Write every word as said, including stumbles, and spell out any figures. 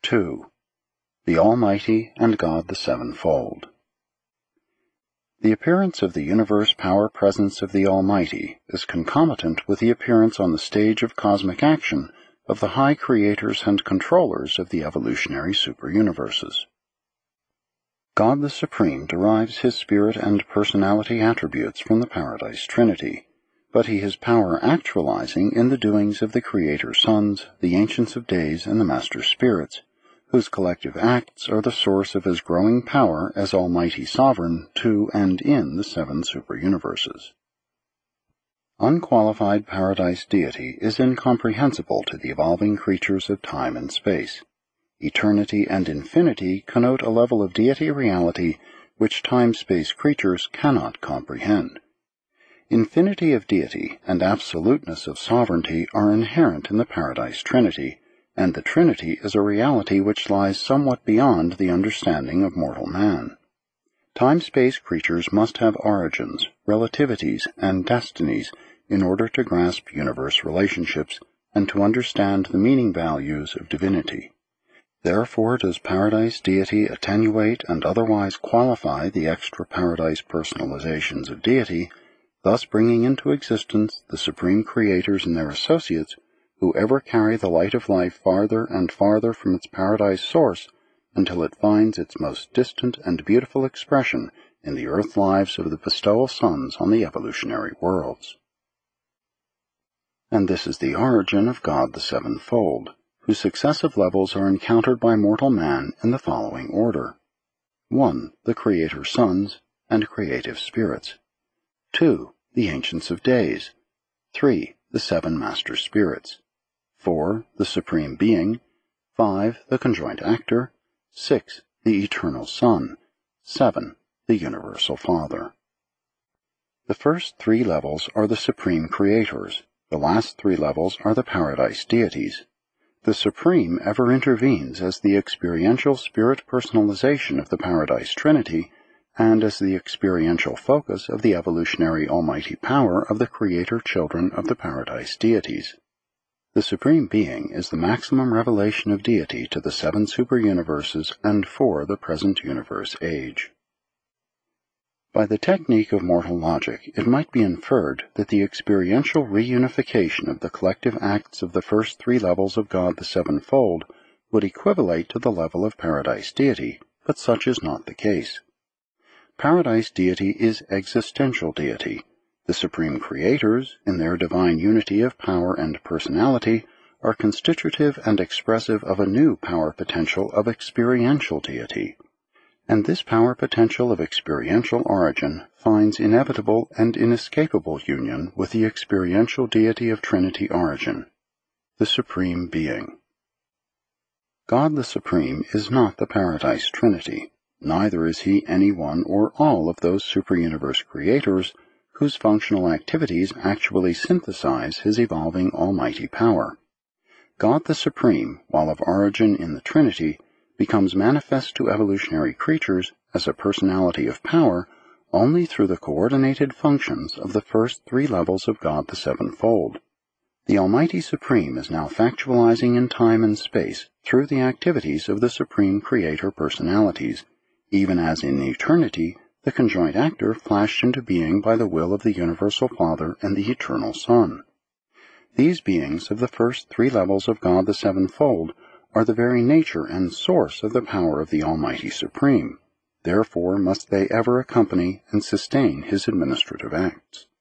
two. The Almighty and God the Sevenfold. The appearance of the universe power presence of the Almighty is concomitant with the appearance on the stage of cosmic action of the high creators and controllers of the evolutionary superuniverses. God the Supreme derives his spirit and personality attributes from the Paradise Trinity, but he is power actualizing in the doings of the Creator Sons, the Ancients of Days, and the Master Spirits, whose collective acts are the source of his growing power as Almighty Sovereign to and in the seven superuniverses. Unqualified Paradise Deity is incomprehensible to the evolving creatures of time and space. Eternity and infinity connote a level of deity reality which time-space creatures cannot comprehend. Infinity of deity and absoluteness of sovereignty are inherent in the Paradise Trinity, and the Trinity is a reality which lies somewhat beyond the understanding of mortal man. Time-space creatures must have origins, relativities, and destinies in order to grasp universe relationships and to understand the meaning values of divinity. Therefore does Paradise Deity attenuate and otherwise qualify the extra-paradise personalizations of deity, thus bringing into existence the supreme creators and their associates who ever carry the light of life farther and farther from its paradise source until it finds its most distant and beautiful expression in the earth lives of the bestowal sons on the evolutionary worlds. And this is the origin of God the Sevenfold, whose successive levels are encountered by mortal man in the following order. one. The Creator Sons and Creative Spirits. two. The Ancients of Days. three. The Seven Master Spirits. four. The Supreme Being. five. The Conjoint Actor. six. The Eternal Son. seven. The Universal Father. The first three levels are the Supreme Creators. The last three levels are the Paradise Deities. The Supreme ever intervenes as the experiential spirit personalization of the Paradise Trinity and as the experiential focus of the evolutionary almighty power of the Creator children of the Paradise Deities. The Supreme Being is the maximum revelation of deity to the seven superuniverses and for the present universe age. By the technique of mortal logic, it might be inferred that the experiential reunification of the collective acts of the first three levels of God the Sevenfold would equivalate to the level of Paradise Deity, but such is not the case. Paradise Deity is existential deity. The Supreme Creators, in their divine unity of power and personality, are constitutive and expressive of a new power potential of experiential deity. And this power potential of experiential origin finds inevitable and inescapable union with the experiential deity of Trinity origin, the Supreme Being. God the Supreme is not the Paradise Trinity, neither is he any one or all of those superuniverse creators whose functional activities actually synthesize his evolving almighty power. God the Supreme, while of origin in the Trinity, becomes manifest to evolutionary creatures as a personality of power only through the coordinated functions of the first three levels of God the Sevenfold. The Almighty Supreme is now factualizing in time and space through the activities of the Supreme Creator personalities, even as in eternity the Conjoint Actor flashed into being by the will of the Universal Father and the Eternal Son. These beings of the first three levels of God the Sevenfold are the very nature and source of the power of the Almighty Supreme. Therefore must they ever accompany and sustain his administrative acts.